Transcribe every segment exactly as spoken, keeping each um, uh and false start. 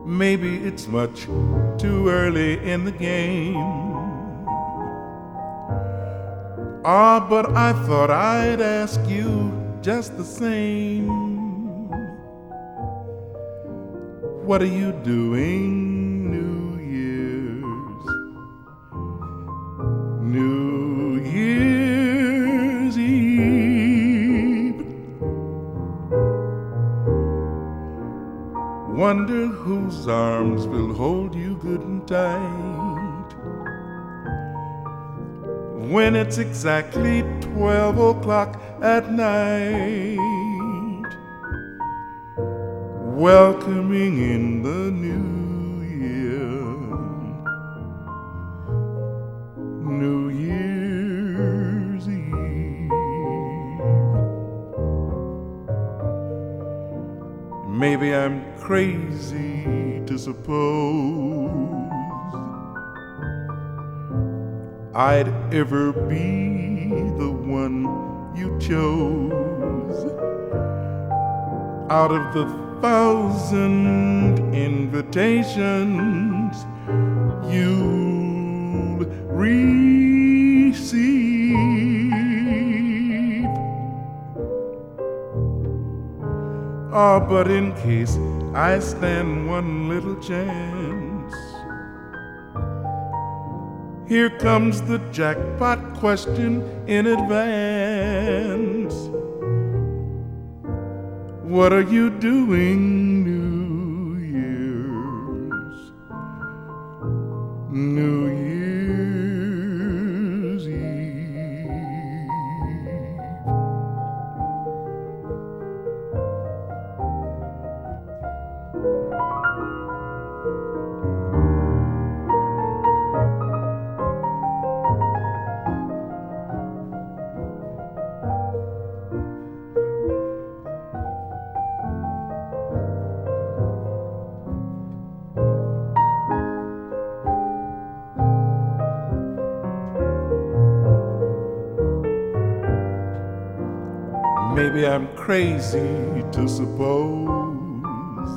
Maybe it's much too early in the game. Ah, but I thought I'd ask you just the same. What are you doing New Year's? New Year's Eve. Wonder whose arms will hold you good and tight when it's exactly twelve o'clock at night, welcoming in the new year, New Year's Eve. Maybe I'm crazy to suppose I'd ever be the one you chose out of the thousand invitations you'll receive. Ah, but in case I stand one little chance, here comes the jackpot question in advance. What are you doing New Year's? New Year's Eve. Maybe I'm crazy to suppose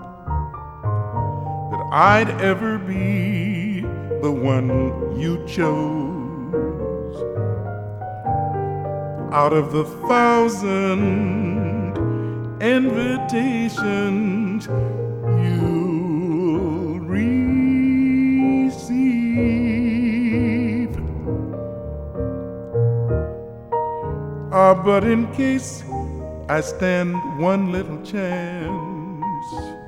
that I'd ever be the one you chose out of the thousand invitations you'll receive. Ah, but in case I stand one little chance,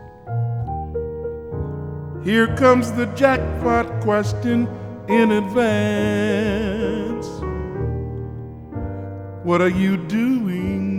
here comes the jackpot question in advance. What are you doing